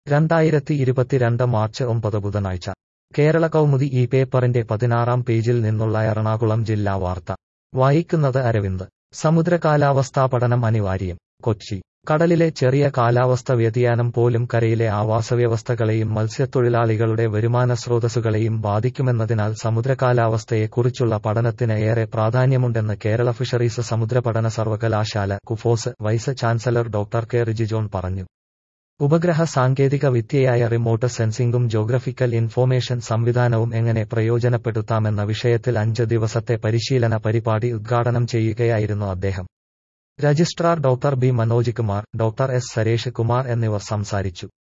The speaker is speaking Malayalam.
2022 മാർച്ച് 9 ബുധനാഴ്ച കേരള കൗമുദി ഈ പേപ്പറിന്റെ 16-ാം പേജിൽ നിന്നുള്ള എറണാകുളം ജില്ലാ വാർത്ത വായിക്കുന്നത് അരവിന്ദ്. സമുദ്ര കാലാവസ്ഥാ പഠനം അനിവാര്യം. കൊച്ചി. കടലിലെ ചെറിയ കാലാവസ്ഥ വ്യതിയാനം പോലും കരയിലെ ആവാസവ്യവസ്ഥകളെയും മത്സ്യത്തൊഴിലാളികളുടെ വരുമാന സ്രോതസ്സുകളെയും ബാധിക്കുമെന്നതിനാൽ സമുദ്രകാലാവസ്ഥയെക്കുറിച്ചുള്ള പഠനത്തിന് ഏറെ പ്രാധാന്യമുണ്ടെന്ന് കേരള ഫിഷറീസ് സമുദ്രപഠന സർവകലാശാല KUFOS vice chancellor doctor K Riji John പറഞ്ഞു. ഉപഗ്രഹ സാങ്കേതിക വിദ്യയായ റിമോട്ട് സെൻസിംഗും ജോഗ്രഫിക്കൽ ഇൻഫോർമേഷൻ സംവിധാനവും എങ്ങനെ പ്രയോജനപ്പെടുത്താമെന്ന വിഷയത്തിൽ 5 ദിവസത്തെ പരിശീലന പരിപാടി ഉദ്ഘാടനം ചെയ്യുകയായിരുന്നു അദ്ദേഹം. Registrar doctor B Manoj Kumar, doctor S Saresh Kumar എന്നിവർ സംസാരിച്ചു.